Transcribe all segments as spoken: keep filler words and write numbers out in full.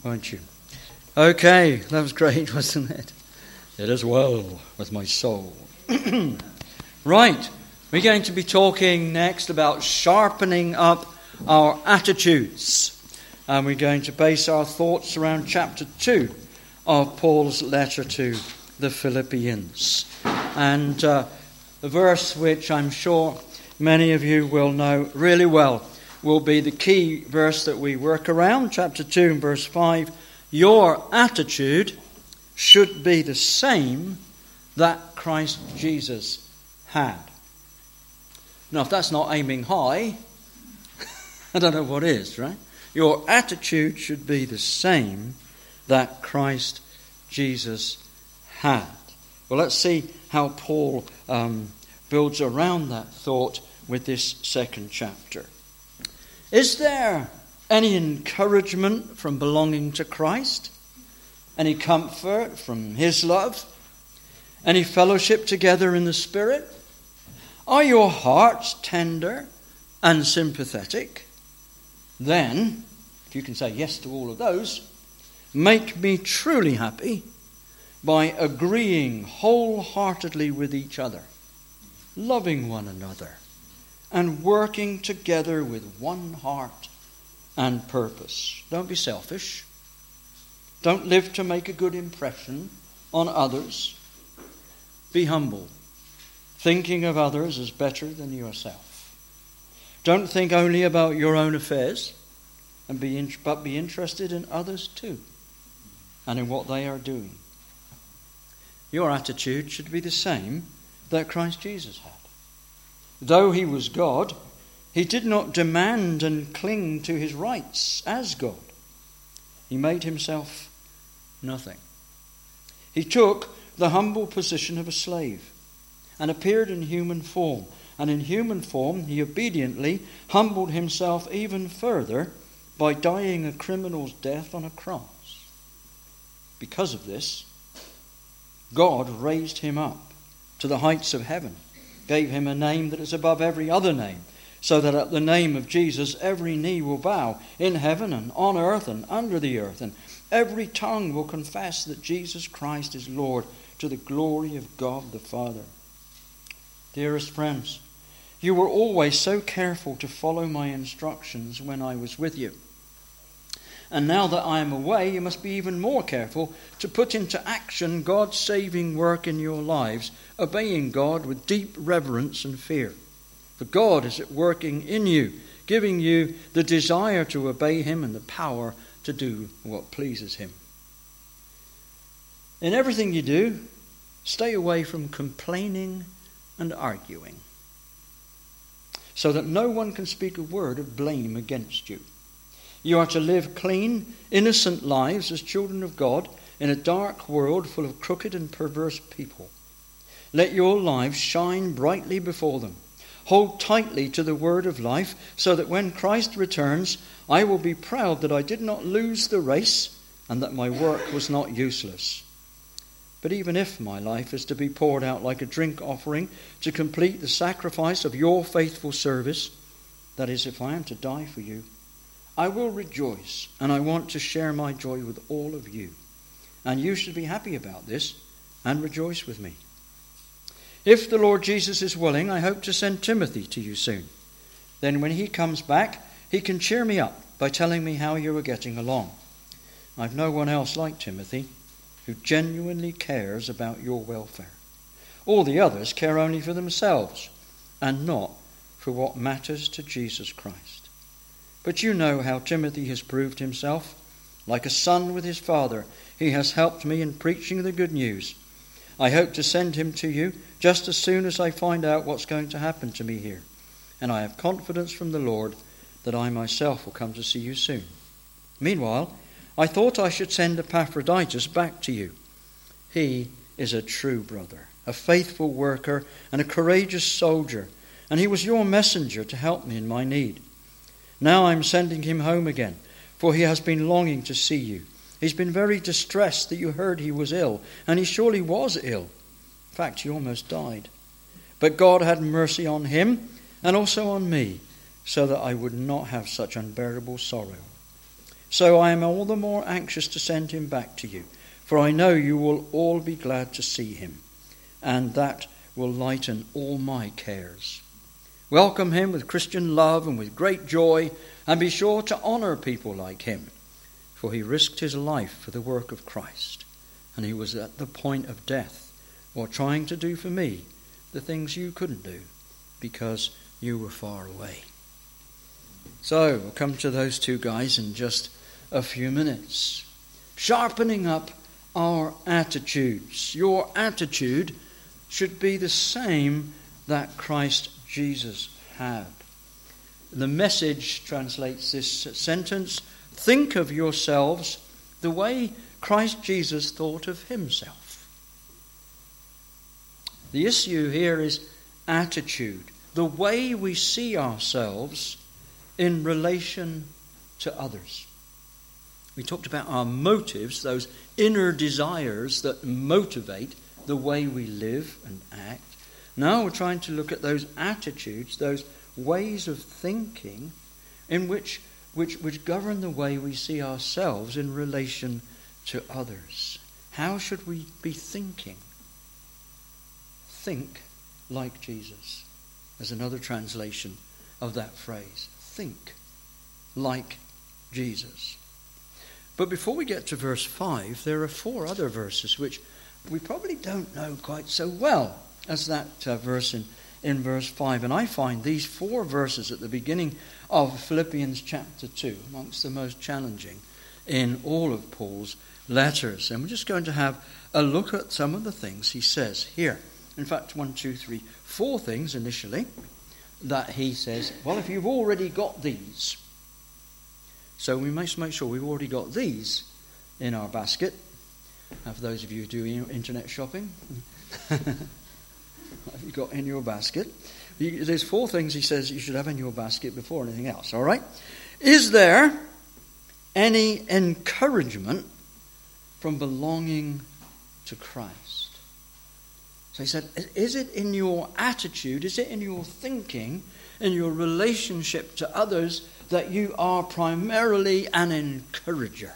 won't you? Okay, that was great, wasn't it? It is well with my soul. Right, we're going to be talking next about sharpening up our attitudes. And we're going to base our thoughts around chapter two of Paul's letter to the Philippians. And uh, the verse which I'm sure many of you will know really well will be the key verse that we work around, chapter two and verse five. Your attitude should be the same that Christ Jesus had. Now, if that's not aiming high, I don't know what is, right? Your attitude should be the same that Christ Jesus had. Well, let's see how Paul um, builds around that thought with this second chapter. Is there any encouragement from belonging to Christ? Any comfort from his love? Any fellowship together in the Spirit? Are your hearts tender and sympathetic? Then, if you can say yes to all of those, make me truly happy by agreeing wholeheartedly with each other, loving one another, and working together with one heart and purpose. Don't be selfish. Don't live to make a good impression on others. Be humble, thinking of others as better than yourself. Don't think only about your own affairs, and be in, but be interested in others too, and in what they are doing. Your attitude should be the same that Christ Jesus had. Though he was God, he did not demand and cling to his rights as God. He made himself nothing. He took the humble position of a slave and appeared in human form. And in human form, he obediently humbled himself even further by dying a criminal's death on a cross. Because of this, God raised him up to the heights of heaven, gave him a name that is above every other name, so that at the name of Jesus every knee will bow in heaven and on earth and under the earth, and every tongue will confess that Jesus Christ is Lord, to the glory of God the Father. Dearest friends, you were always so careful to follow my instructions when I was with you. And now that I am away, you must be even more careful to put into action God's saving work in your lives, obeying God with deep reverence and fear. For God is at working in you, giving you the desire to obey him and the power to do what pleases him. In everything you do, stay away from complaining and arguing, so that no one can speak a word of blame against you. You are to live clean, innocent lives as children of God in a dark world full of crooked and perverse people. Let your lives shine brightly before them. Hold tightly to the word of life, so that when Christ returns, I will be proud that I did not lose the race and that my work was not useless. But even if my life is to be poured out like a drink offering to complete the sacrifice of your faithful service, that is, if I am to die for you, I will rejoice, and I want to share my joy with all of you. And you should be happy about this and rejoice with me. If the Lord Jesus is willing, I hope to send Timothy to you soon. Then when he comes back, he can cheer me up by telling me how you are getting along. I've no one else like Timothy who genuinely cares about your welfare. All the others care only for themselves and not for what matters to Jesus Christ. But you know how Timothy has proved himself. Like a son with his father, he has helped me in preaching the good news. I hope to send him to you just as soon as I find out what's going to happen to me here. And I have confidence from the Lord that I myself will come to see you soon. Meanwhile, I thought I should send Epaphroditus back to you. He is a true brother, a faithful worker, and a courageous soldier, and he was your messenger to help me in my need. Now I'm sending him home again, for he has been longing to see you. He's been very distressed that you heard he was ill, and he surely was ill. In fact, he almost died. But God had mercy on him and also on me, so that I would not have such unbearable sorrow. So I am all the more anxious to send him back to you, for I know you will all be glad to see him, and that will lighten all my cares. Welcome him with Christian love and with great joy, and be sure to honor people like him, for he risked his life for the work of Christ, and he was at the point of death, or trying to do for me the things you couldn't do, because you were far away. So we'll come to those two guys in just a few minutes. Sharpening up our attitudes. Your attitude should be the same that Christ Jesus had. The Message translates this sentence: think of yourselves the way Christ Jesus thought of himself. The issue here is attitude, the way we see ourselves in relation to others. We talked about our motives, those inner desires that motivate the way we live and act. Now we're trying to look at those attitudes, those ways of thinking in which, which, which govern the way we see ourselves in relation to others. How should we be thinking? Think like Jesus. There's another translation of that phrase. Think like Jesus. But before we get to verse five, there are four other verses which we probably don't know quite so well as that uh, verse in, in verse five. And I find these four verses at the beginning of Philippians chapter two amongst the most challenging in all of Paul's letters. And we're just going to have a look at some of the things he says here. In fact, one, two, three, four things initially that he says, well, if you've already got these, so we must make sure we've already got these in our basket. And for those of you who do internet shopping, what have you got in your basket? There's four things he says you should have in your basket before anything else, all right? Is there any encouragement from belonging to Christ? So he said, is it in your attitude, is it in your thinking, in your relationship to others, that you are primarily an encourager?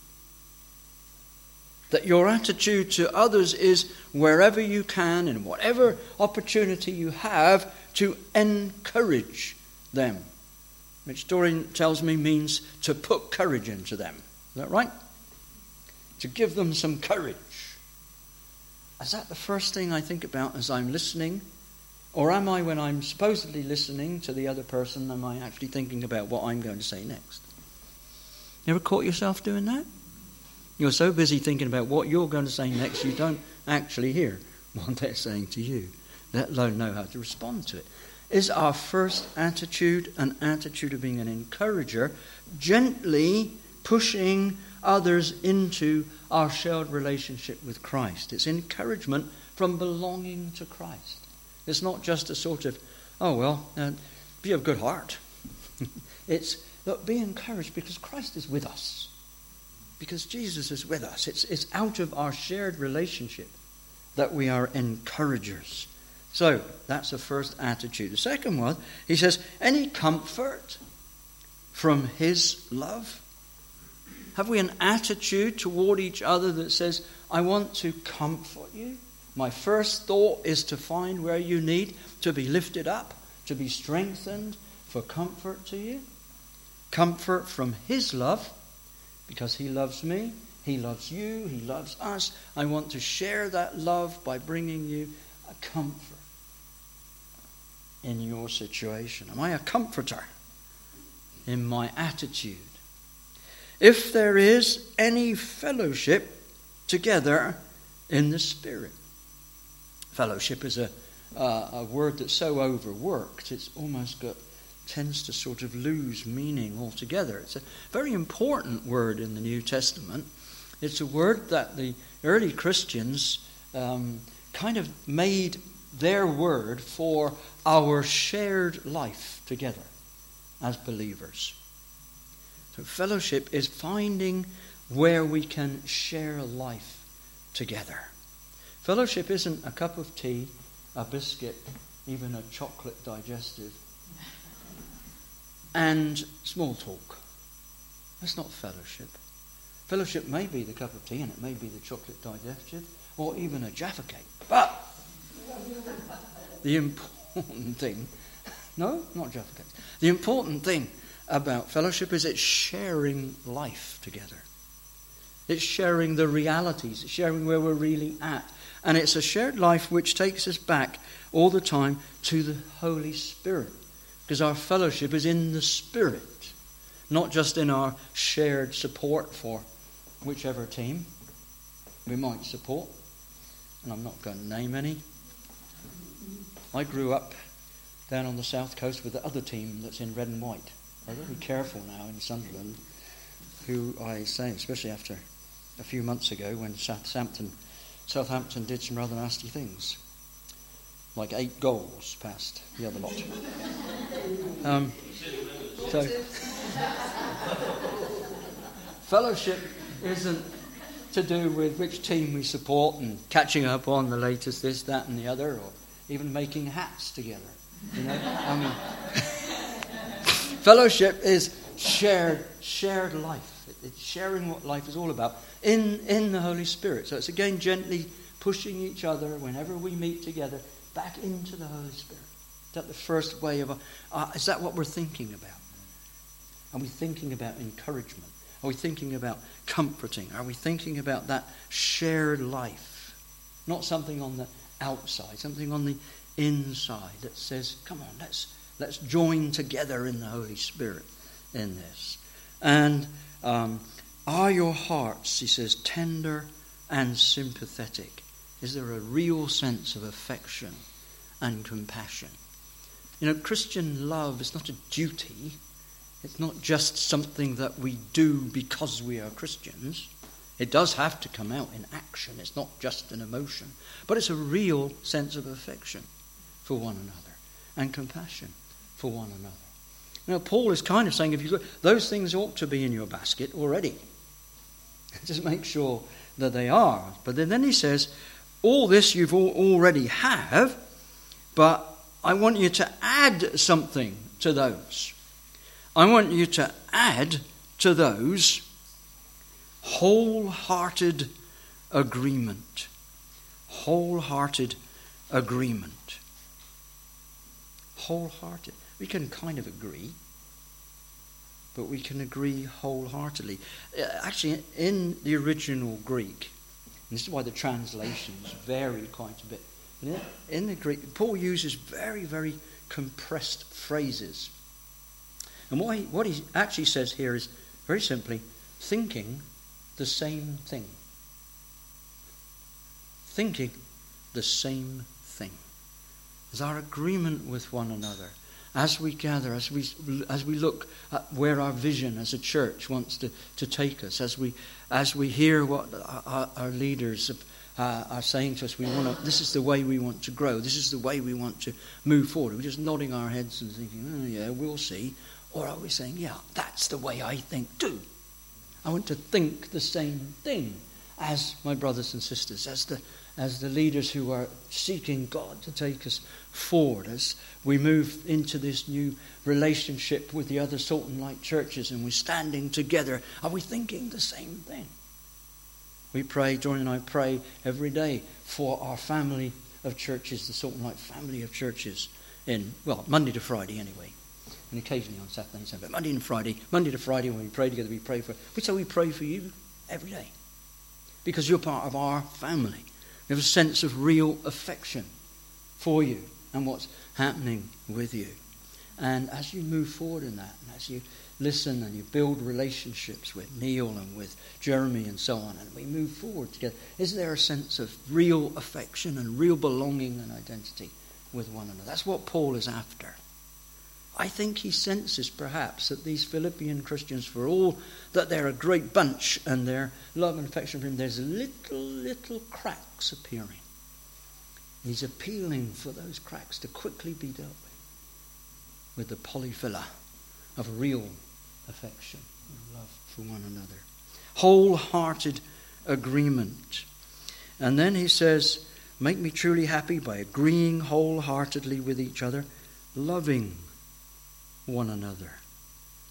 That your attitude to others is wherever you can, in whatever opportunity you have, to encourage them. Which Dorian tells me means to put courage into them. Is that right? To give them some courage. Is that the first thing I think about as I'm listening? Or am I, when I'm supposedly listening to the other person, am I actually thinking about what I'm going to say next? You ever caught yourself doing that? You're so busy thinking about what you're going to say next, you don't actually hear what they're saying to you, let alone know how to respond to it. Is our first attitude an attitude of being an encourager, gently pushing others into our shared relationship with Christ? It's encouragement from belonging to Christ. It's not just a sort of, oh, well, uh, be of good heart. It's, look, be encouraged because Christ is with us. Because Jesus is with us. It's, it's out of our shared relationship that we are encouragers. So, that's the first attitude. The second one, he says, any comfort from his love? Have we an attitude toward each other that says, I want to comfort you? My first thought is to find where you need to be lifted up, to be strengthened, for comfort to you. Comfort from his love, because he loves me, he loves you, he loves us. I want to share that love by bringing you a comfort in your situation. Am I a comforter in my attitude? If there is any fellowship together in the Spirit. Fellowship is a, uh, a word that's so overworked, it's almost got, tends to sort of lose meaning altogether. It's a very important word in the New Testament. It's a word that the early Christians um, kind of made their word for our shared life together as believers. So fellowship is finding where we can share life together. Fellowship isn't a cup of tea, a biscuit, even a chocolate digestive, and small talk. That's not fellowship. Fellowship may be the cup of tea, and it may be the chocolate digestive, or even a Jaffa cake. But the important thing, no, not Jaffa cake. The important thing about fellowship is it's sharing life together. It's sharing the realities. It's sharing where we're really at. And it's a shared life which takes us back all the time to the Holy Spirit. Because our fellowship is in the Spirit, not just in our shared support for whichever team we might support. And I'm not going to name any. I grew up down on the south coast with the other team that's in red and white. I'm very careful now in Sunderland who I say, especially after a few months ago when Southampton, Southampton did some rather nasty things. Like eight goals past the other lot. Um, so, fellowship isn't to do with which team we support and catching up on the latest this, that and the other, or even making hats together. You know, I mean, fellowship is shared shared life. It's sharing what life is all about in, in the Holy Spirit. So it's again gently pushing each other whenever we meet together back into the Holy Spirit. Is that the first way of... Uh, is that what we're thinking about? Are we thinking about encouragement? Are we thinking about comforting? Are we thinking about that shared life? Not something on the outside, something on the inside that says, come on, let's let's join together in the Holy Spirit in this. And um, are your hearts, he says, tender and sympathetic? Is there a real sense of affection and compassion? You know, Christian love is not a duty. It's not just something that we do because we are Christians. It does have to come out in action. It's not just an emotion. But it's a real sense of affection for one another and compassion for one another. Now, Paul is kind of saying, if you look, those things ought to be in your basket already. Just make sure that they are. But then, then he says, all this you've all already have, but I want you to add something to those. I want you to add to those wholehearted agreement. Wholehearted agreement. Wholehearted. We can kind of agree, but we can agree wholeheartedly. Actually, in the original Greek, and this is why the translations vary quite a bit. In the Greek, Paul uses very, very compressed phrases. And what he, what he actually says here is, very simply, thinking the same thing. Thinking the same thing. Is our agreement with one another. As we gather, as we as we look at where our vision as a church wants to, to take us, as we as we hear what our, our leaders have, uh, are saying to us, we want to. This is the way we want to grow. This is the way we want to move forward. We're just nodding our heads and thinking, oh yeah, we'll see. Or are we saying, yeah, that's the way I think too. I want to think the same thing as my brothers and sisters, as the as the leaders who are seeking God to take us forward, as we move into this new relationship with the other Salt and Light churches and we're standing together. Are we thinking the same thing? We pray, Johnny and I pray every day for our family of churches, the Salt and Light family of churches, in, well, Monday to Friday anyway. And occasionally on Saturday and Sunday, but Monday and Friday, Monday to Friday when we pray together, we pray for, we say we pray for you every day. Because you're part of our family. We have a sense of real affection for you and what's happening with you. And as you move forward in that, and as you listen and you build relationships with Neil and with Jeremy and so on, and we move forward together, is there a sense of real affection and real belonging and identity with one another? That's what Paul is after. I think he senses perhaps that these Philippian Christians, for all that they're a great bunch and their love and affection for him, there's little, little cracks appearing. He's appealing for those cracks to quickly be dealt with, with the polyphila of real affection and love for one another. Wholehearted agreement. And then he says, make me truly happy by agreeing wholeheartedly with each other, loving one another.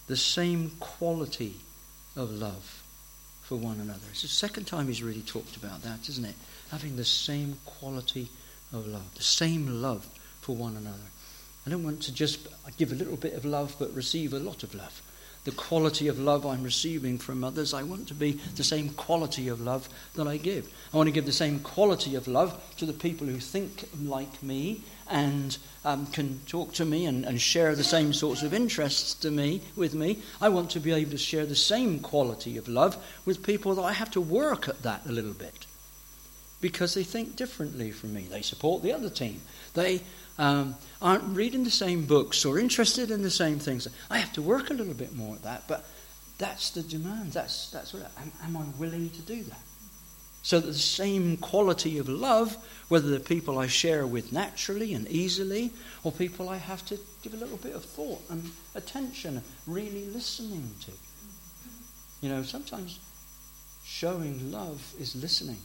the same quality of love for one another. It's the second time he's really talked about that, isn't it? Having the same quality of love, the same love for one another. I don't want to just give a little bit of love but receive a lot of love. The quality of love I'm receiving from others, I want to be the same quality of love that I give. I want to give the same quality of love to the people who think like me and um, can talk to me and, and share the same sorts of interests to me with me. I want to be able to share the same quality of love with people that I have to work at that a little bit, because they think differently from me. They support the other team. They um, aren't reading the same books or interested in the same things. I have to work a little bit more at that, but that's the demand. That's that's what. Am, am I willing to do that? So that the same quality of love, whether the people I share with naturally and easily, or people I have to give a little bit of thought and attention, really listening to. You know, sometimes showing love is listening.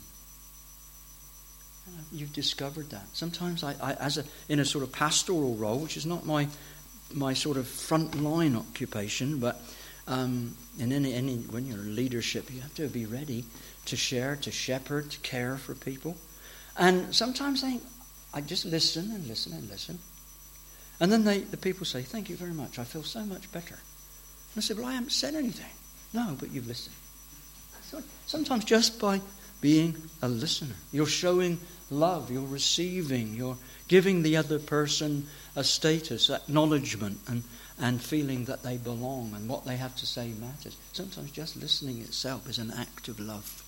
You've discovered that. Sometimes I, I as a in a sort of pastoral role, which is not my my sort of front line occupation, but um, in any any when you're in leadership, you have to be ready to share, to shepherd, to care for people. And sometimes I I just listen and listen and listen, and then they the people say, "Thank you very much. I feel so much better." And I say, "Well, I haven't said anything." No, but you've listened. So sometimes just by being a listener, you're showing love, you're receiving, you're giving the other person a status, acknowledgement, and, and feeling that they belong and what they have to say matters. Sometimes just listening itself is an act of love.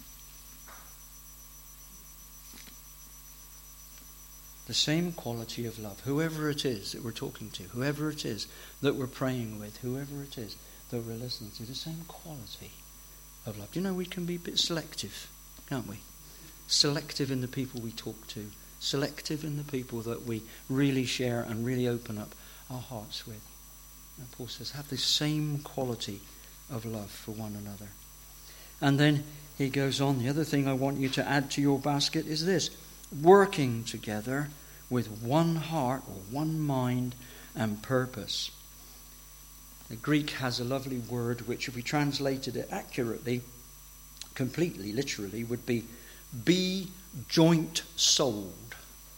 The same quality of love, whoever it is that we're talking to, whoever it is that we're praying with, whoever it is that we're listening to, the same quality of love. Do you know we can be a bit selective, can't we? Selective in the people we talk to, selective in the people that we really share and really open up our hearts with. And Paul says, have the same quality of love for one another. And then he goes on, the other thing I want you to add to your basket is this: working together with one heart or one mind and purpose. The Greek has a lovely word which, if we translated it accurately, completely, literally, would be be joint-souled.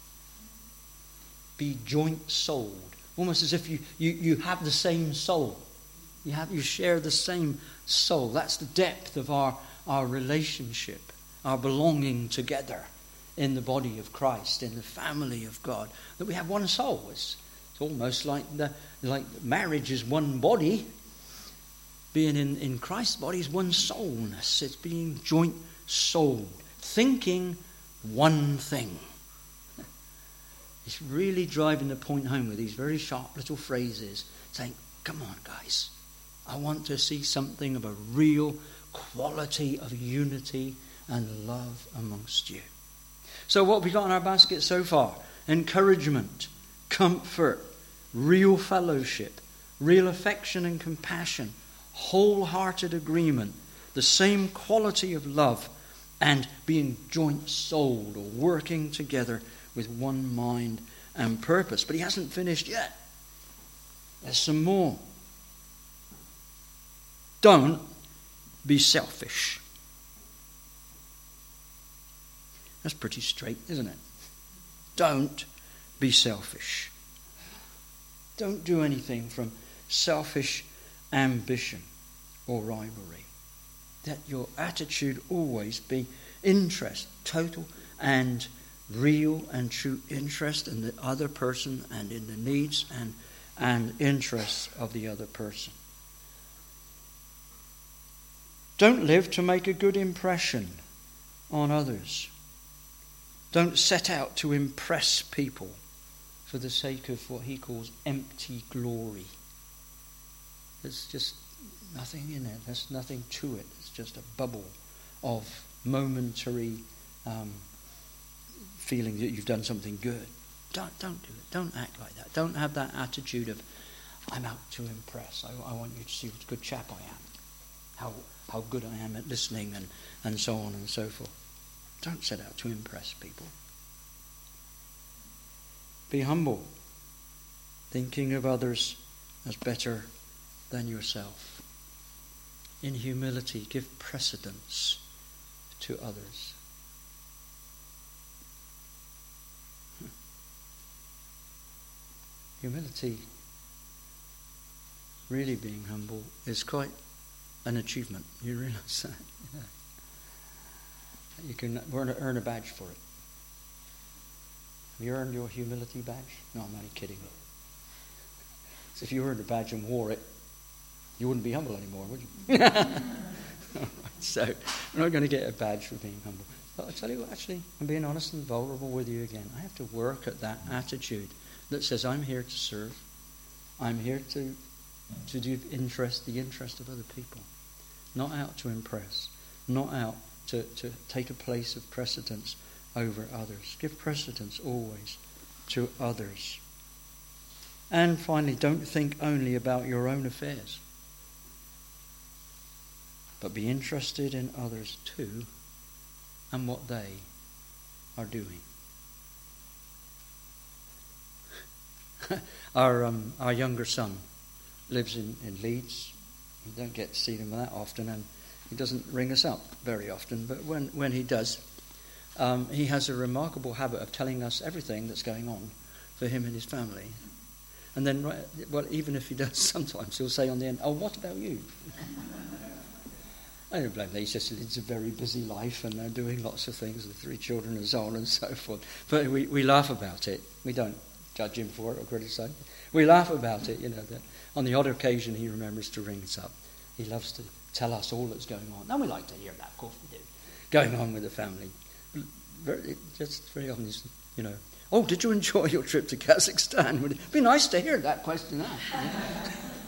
Be joint-souled. Almost as if you, you, you have the same soul. You have you share the same soul. That's the depth of our, our relationship, our belonging together in the body of Christ, in the family of God. That we have one soul. It's, it's almost like the like marriage is one body. Being in, in Christ's body is one soulness. It's being joint-souled. Thinking one thing. It's really driving the point home with these very sharp little phrases, saying, come on guys, I want to see something of a real quality of unity and love amongst you. So what have we got in our basket so far? Encouragement, comfort, real fellowship, real affection and compassion, wholehearted agreement, the same quality of love, and being joint-souled or working together with one mind and purpose. But he hasn't finished yet. There's some more. Don't be selfish. That's pretty straight, isn't it? Don't be selfish. Don't do anything from selfish ambition or rivalry. That your attitude always be interest, total and real and true interest in the other person and in the needs and, and interests of the other person. Don't live to make a good impression on others. Don't set out to impress people for the sake of what he calls empty glory. There's just nothing in it. There's nothing to it. It's just a bubble of momentary um, feeling that you've done something good. Don't don't do it. Don't act like that. Don't have that attitude of, I'm out to impress. I, I want you to see what a good chap I am. How how good I am at listening and, and so on and so forth. Don't set out to impress people. Be humble, thinking of others as better than yourself. In humility, give precedence to others. Humility, really being humble, is quite an achievement. You realise that? Yeah. You can earn a badge for it. Have you earned your humility badge? No, I'm only kidding. So if you earned a badge and wore it, you wouldn't be humble anymore, would you? So we're not going to get a badge for being humble. But I tell you what, actually, I'm being honest and vulnerable with you again. I have to work at that attitude that says I'm here to serve. I'm here to to do interest, the interest of other people. Not out to impress. Not out to, to take a place of precedence over others. Give precedence always to others. And finally, don't think only about your own affairs, but be interested in others too and what they are doing. our um, our younger son lives in, in Leeds. We don't get to see him that often, and he doesn't ring us up very often, but when, when he does, um, he has a remarkable habit of telling us everything that's going on for him and his family. And then, well, even if he does, sometimes he'll say on the end, "Oh, what about you?" I don't blame him. He just leads a very busy life, and they're doing lots of things, the three children and so on and so forth. But we, we laugh about it. We don't judge him for it or criticize him. We laugh about it, you know, that on the odd occasion he remembers to ring us up. He loves to tell us all that's going on. And we like to hear that, of course we do, going on with the family. Very, just very often, you know, "Oh, did you enjoy your trip to Kazakhstan?" Would it be nice to hear that question asked?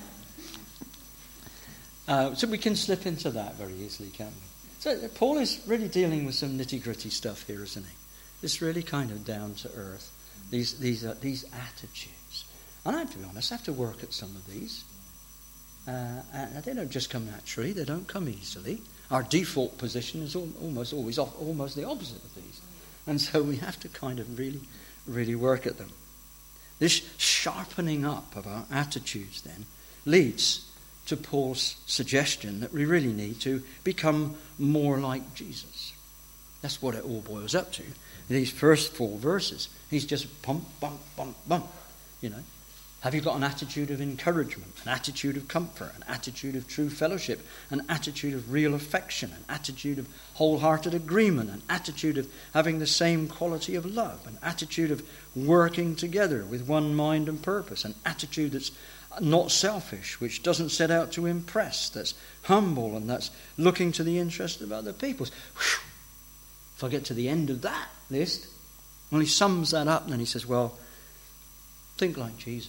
uh, so we can slip into that very easily, can't we? So Paul is really dealing with some nitty-gritty stuff here, isn't he? It's really kind of down to earth. These these uh, these attitudes. And I have to be honest, I have to work at some of these. Uh, and they don't just come naturally, they don't come easily. Our default position is al- almost always off, almost the opposite of these. And so we have to kind of really, really work at them. This sharpening up of our attitudes then leads to Paul's suggestion that we really need to become more like Jesus. That's what it all boils up to. These first four verses, he's just pump, bump, bump, bump, you know. Have you got an attitude of encouragement, an attitude of comfort, an attitude of true fellowship, an attitude of real affection, an attitude of wholehearted agreement, an attitude of having the same quality of love, an attitude of working together with one mind and purpose, an attitude that's not selfish, which doesn't set out to impress, that's humble and that's looking to the interest of other people. Whew. If I get to the end of that list, well, he sums that up and then he says, well, think like Jesus.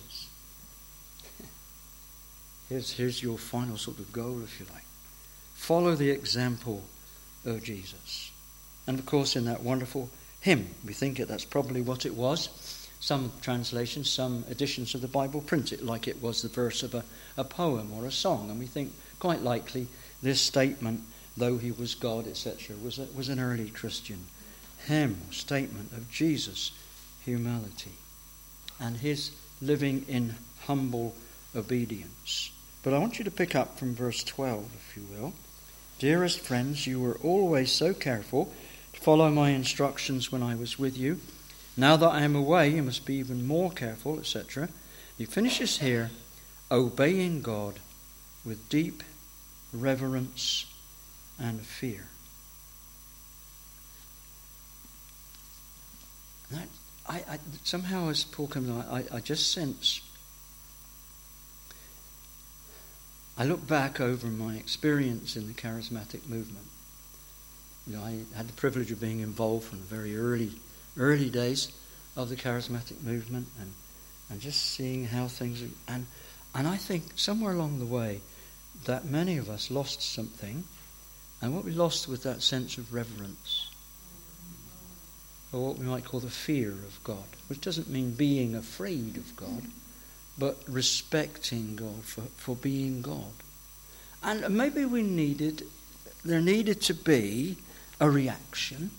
Here's, here's your final sort of goal, if you like. Follow the example of Jesus. And of course, in that wonderful hymn, we think it, that's probably what it was. Some translations, some editions of the Bible print it like it was the verse of a, a poem or a song. And we think quite likely this statement, though he was God, et cetera, was, a, was an early Christian hymn, statement of Jesus' humility and his living in humble obedience. But I want you to pick up from verse twelve, if you will. Dearest friends, you were always so careful to follow my instructions when I was with you. Now that I am away, you must be even more careful, et cetera. He finishes here, obeying God with deep reverence and fear. That, I, I, somehow, as Paul comes on, I, I just sense, I look back over my experience in the charismatic movement. You know, I had the privilege of being involved from the very early, early days of the charismatic movement, and and just seeing how things are, and and I think somewhere along the way that many of us lost something, and what we lost was that sense of reverence, or what we might call the fear of God, which doesn't mean being afraid of God, but respecting God for, for being God. And maybe we needed, there needed to be a reaction,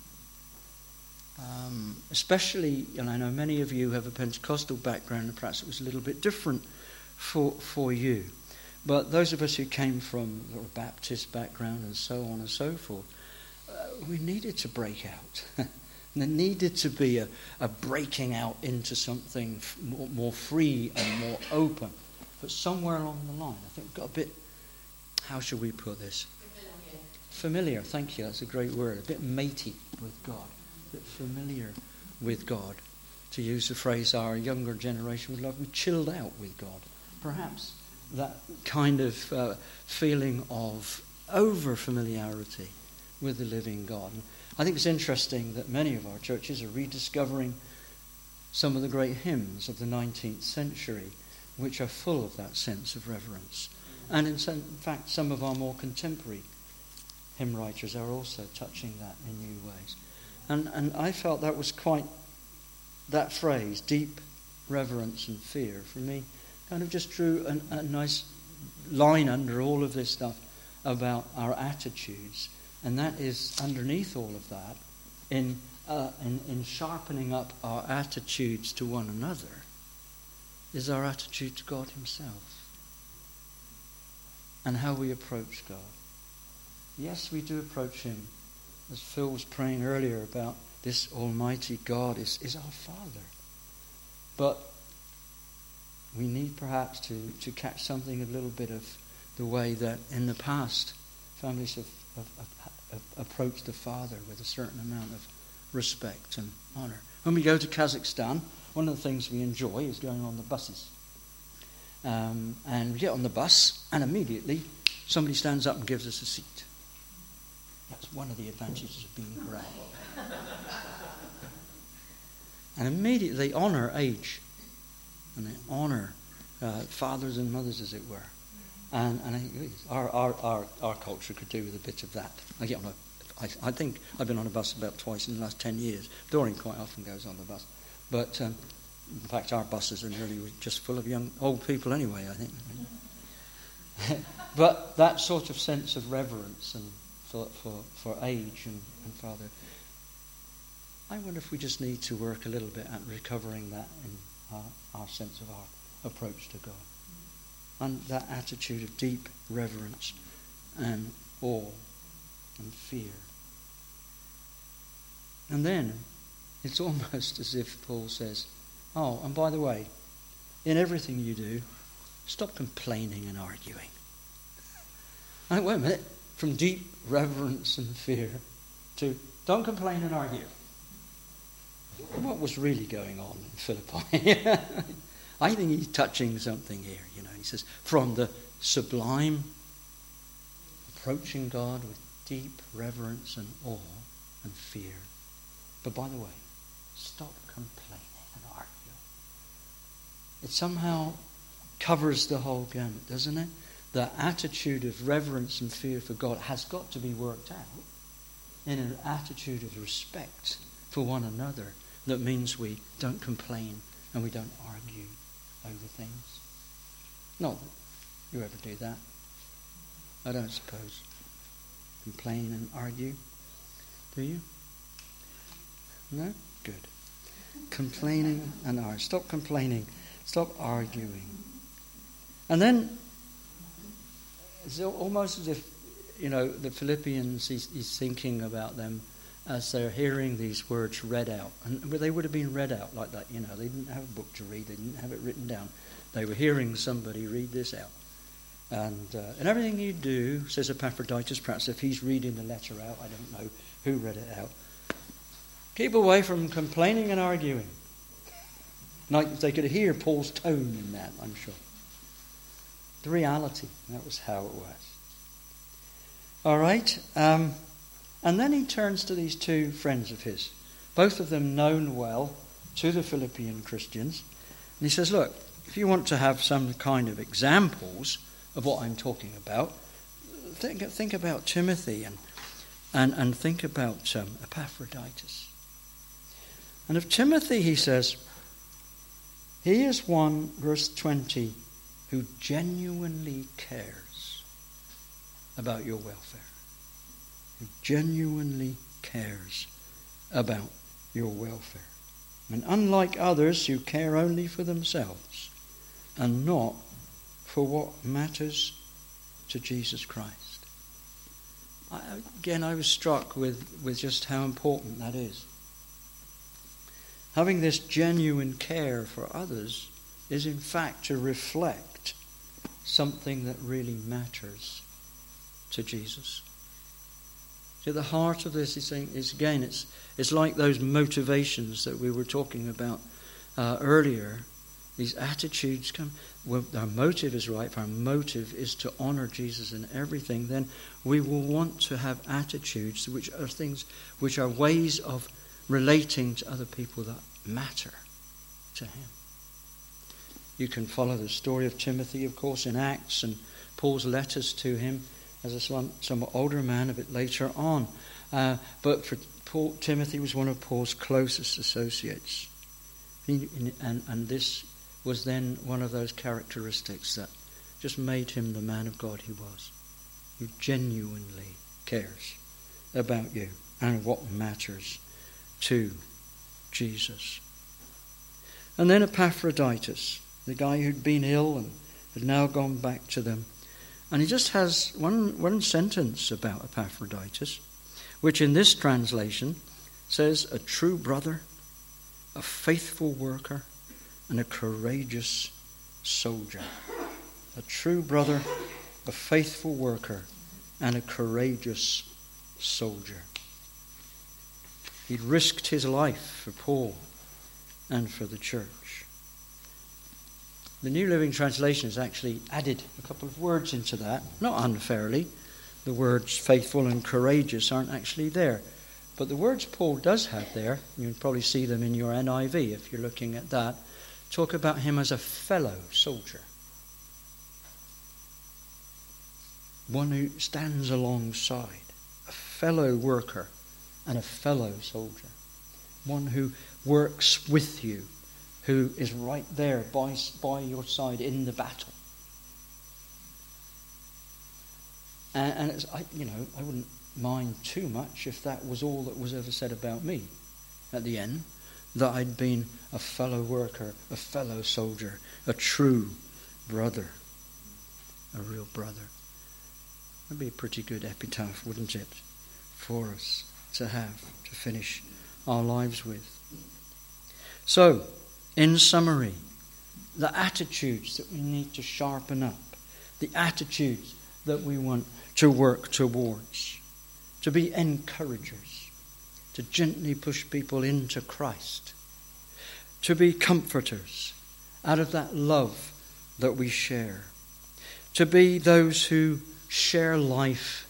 um, especially, and I know many of you have a Pentecostal background, and perhaps it was a little bit different for, for you. But those of us who came from a Baptist background and so on and so forth, uh, we needed to break out. And there needed to be a, a breaking out into something f- more, more free and more open. But somewhere along the line, I think we got a bit, how should we put this? Familiar. Familiar, thank you, that's a great word. A bit matey with God. A bit familiar with God. To use the phrase our younger generation would love, we chilled out with God. Perhaps that kind of uh, feeling of over-familiarity with the living God. And I think it's interesting that many of our churches are rediscovering some of the great hymns of the nineteenth century, which are full of that sense of reverence. And in, some, in fact, some of our more contemporary hymn writers are also touching that in new ways. And, and I felt that was quite, that phrase, deep reverence and fear, for me, kind of just drew an, a nice line under all of this stuff about our attitudes. And that is underneath all of that, in, uh, in, in sharpening up our attitudes to one another, is our attitude to God himself and how we approach God. Yes, we do approach him, as Phil was praying earlier about this almighty God is, is our Father. But we need perhaps to, to catch something, a little bit of the way that in the past families have, have, have, have approached the Father with a certain amount of respect and honour. When we go to Kazakhstan, one of the things we enjoy is going on the buses. Um, and we get on the bus, and immediately somebody stands up and gives us a seat. That's one of the advantages of being grey. And immediately they honour age. And they honour uh, fathers and mothers, as it were. And, and I think our, our, our, our culture could do with a bit of that. I get on a, I, I think I've been on a bus about twice in the last ten years. Doreen quite often goes on the bus. But um, in fact, our buses are nearly just full of young, old people anyway, I think. But that sort of sense of reverence and for for, for age and, and father, I wonder if we just need to work a little bit at recovering that in our, our sense of our approach to God. And that attitude of deep reverence and awe and fear. And then it's almost as if Paul says, oh, and by the way, in everything you do, stop complaining and arguing. I think, wait a minute, from deep reverence and fear to don't complain and argue. What was really going on in Philippi? I think he's touching something here, you know. He says, from the sublime, approaching God with deep reverence and awe and fear. But by the way, stop complaining and arguing. It somehow covers the whole gamut, doesn't it? The attitude of reverence and fear for God has got to be worked out in an attitude of respect for one another that means we don't complain and we don't argue over things. Not that you ever do that. I don't suppose. Complain and argue. Do you? No? Good. Complaining and arguing. Stop complaining. Stop arguing. And then it's almost as if, you know, the Philippians, he's, he's thinking about them as they're hearing these words read out. And they would have been read out like that, you know. They didn't have a book to read. They didn't have it written down. They were hearing somebody read this out. And uh, and everything you do, says Epaphroditus, perhaps if he's reading the letter out, I don't know who read it out, keep away from complaining and arguing. Like they could hear Paul's tone in that, I'm sure. The reality, that was how it was. All right. Um, and then he turns to these two friends of his, both of them known well to the Philippian Christians. And he says, look, if you want to have some kind of examples of what I'm talking about, think, think about Timothy and, and, and think about um, Epaphroditus. And of Timothy, he says, he is one, verse twenty, who genuinely cares about your welfare. Who genuinely cares about your welfare. And unlike others who care only for themselves and not for what matters to Jesus Christ. I, again, I was struck with, with just how important that is. Having this genuine care for others is in fact to reflect something that really matters to Jesus. See, the heart of this is, is again, it's, it's like those motivations that we were talking about uh, earlier. These attitudes come, well, our motive is right. If our motive is to honor Jesus in everything, then we will want to have attitudes which are things, which are ways of relating to other people that matter to him. You can follow the story of Timothy, of course, in Acts, and Paul's letters to him as a somewhat older man a bit later on. Uh, but for Paul, Timothy was one of Paul's closest associates. He, and, and this was then one of those characteristics that just made him the man of God he was, who genuinely cares about you and what matters to Jesus. And then Epaphroditus, the guy who'd been ill and had now gone back to them. And he just has one, one sentence about Epaphroditus, which in this translation says, a true brother, a faithful worker, and a courageous soldier. A true brother, a faithful worker, and a courageous soldier. He'd risked his life for Paul and for the church. The New Living Translation has actually added a couple of words into that, not unfairly. The words faithful and courageous aren't actually there. But the words Paul does have there, you can probably see them in your N I V if you're looking at that, talk about him as a fellow soldier. One who stands alongside, a fellow worker and a fellow soldier. One who works with you, who is right there by, by your side in the battle. And, and it's, I, you know, I wouldn't mind too much if that was all that was ever said about me at the end, that I'd been a fellow worker, a fellow soldier, a true brother, a real brother. That'd be a pretty good epitaph, wouldn't it, for us to have, to finish our lives with. So, in summary, the attitudes that we need to sharpen up, the attitudes that we want to work towards, to be encouragers, to gently push people into Christ, to be comforters out of that love that we share, to be those who share life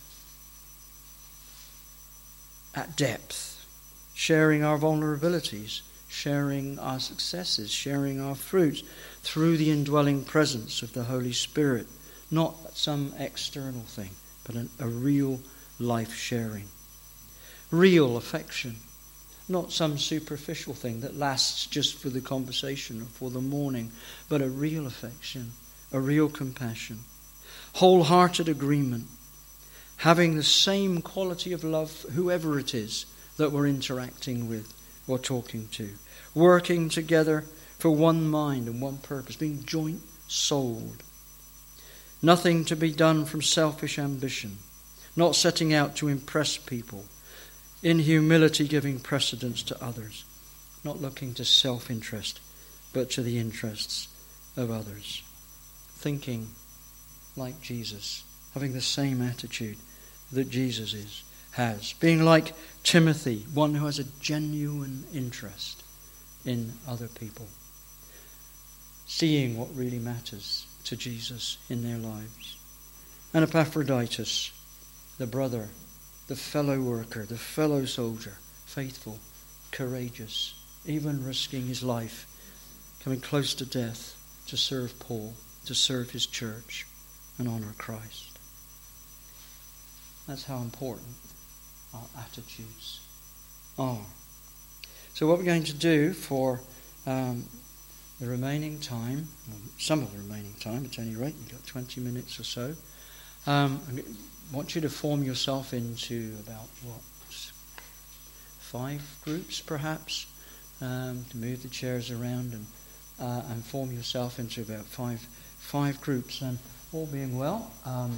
at depth, sharing our vulnerabilities, sharing our successes, sharing our fruits through the indwelling presence of the Holy Spirit. Not some external thing, but an, a real life sharing. Real affection. Not some superficial thing that lasts just for the conversation or for the morning, but a real affection, a real compassion. Wholehearted agreement. Having the same quality of love, whoever it is that we're interacting with or talking to. Working together for one mind and one purpose. Being joint-souled. Nothing to be done from selfish ambition. Not setting out to impress people. In humility giving precedence to others. Not looking to self-interest, but to the interests of others. Thinking like Jesus. Having the same attitude that Jesus is, has. Being like Timothy, one who has a genuine interest in other people. Seeing what really matters to Jesus in their lives. And Epaphroditus, the brother, the fellow worker, the fellow soldier, faithful, courageous, even risking his life, coming close to death to serve Paul, to serve his church and honor Christ. That's how important our attitudes are. So what we're going to do for um, the remaining time, well, some of the remaining time at any rate, you've got twenty minutes or so, um, I want you to form yourself into about, what, five groups perhaps, um, to move the chairs around and uh, and form yourself into about five five groups. And all being well, um,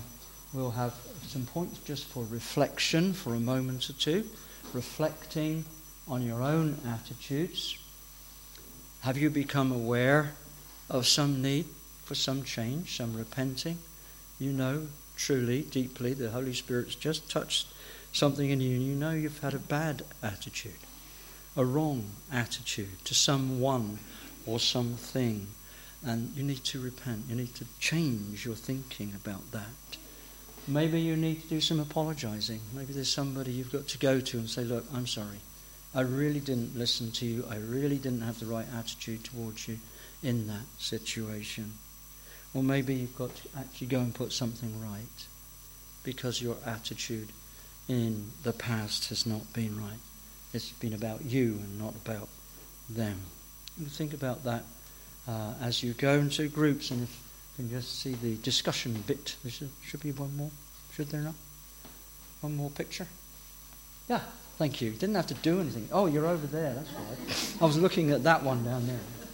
we'll have some points just for reflection for a moment or two, reflecting on your own attitudes. Have you become aware of some need for some change, some repenting? You know, truly, deeply, the Holy Spirit's just touched something in you, and you know you've had a bad attitude, a wrong attitude to someone or something, and you need to repent. You need to change your thinking about that. Maybe you need to do some apologizing. Maybe there's somebody you've got to go to and say, look, I'm sorry. I really didn't listen to you. I really didn't have the right attitude towards you in that situation. Or maybe you've got to actually go and put something right because your attitude in the past has not been right. It's been about you and not about them. You think about that uh, as you go into groups, and if you can just see the discussion bit. There should, should be one more. Should there not? One more picture? Yeah, thank you. You didn't have to do anything. Oh, you're over there, that's right. I was looking at that one down there.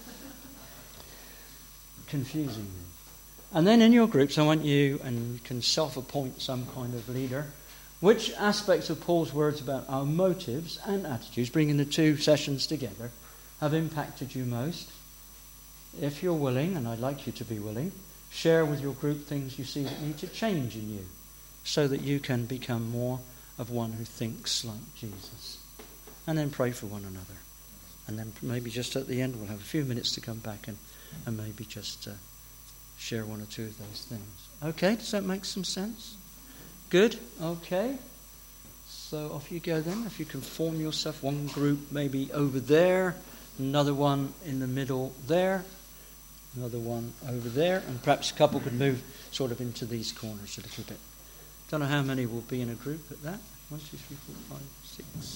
Confusing me. And then in your groups, I want you, and you can self-appoint some kind of leader, which aspects of Paul's words about our motives and attitudes, bringing the two sessions together, have impacted you most. If you're willing, and I'd like you to be willing, share with your group things you see that need to change in you so that you can become more of one who thinks like Jesus. And then pray for one another. And then maybe just at the end we'll have a few minutes to come back and, and maybe just uh, share one or two of those things. Okay, does that make some sense? Good, okay. So off you go then. If you can form yourself, one group maybe over there, another one in the middle there, another one over there, and perhaps a couple could move sort of into these corners a little bit. Don't know how many will be in a group at that. One, two, three, four, five, six,